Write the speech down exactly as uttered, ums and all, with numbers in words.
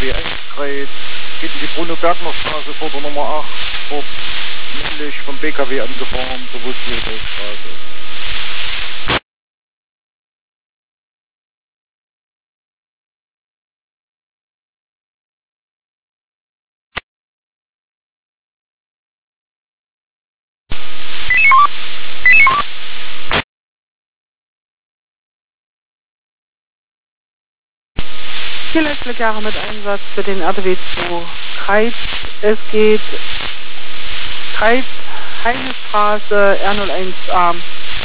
W eins Kreuz, geht in die Bruno-Bergner-Straße vor der Nummer acht, dort männlich vom B K W angefahren, bewusstlos auf Straße. Hier Letztverkehre mit Einsatz für den R T W zwei Kreiz. Es geht Kreiz, Heinestraße, R null eins A.